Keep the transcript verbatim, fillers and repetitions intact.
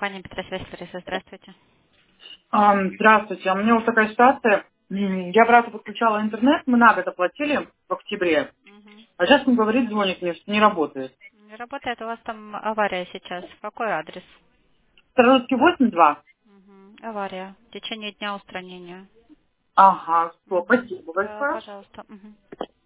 компания Петросвязь Лариса. Здравствуйте. Ам, Здравствуйте. А у меня вот такая ситуация. М, Я брату подключала интернет, мы на год оплатили в октябре. Мгм. А сейчас он говорит, звонит мне, что не работает. Не работает, у вас там авария сейчас. Какой адрес? Старорусский восемь два. Мгм. Авария. В течение дня устранения. Ага, что, Мгм. спасибо Да, большое. пожалуйста. Мгм.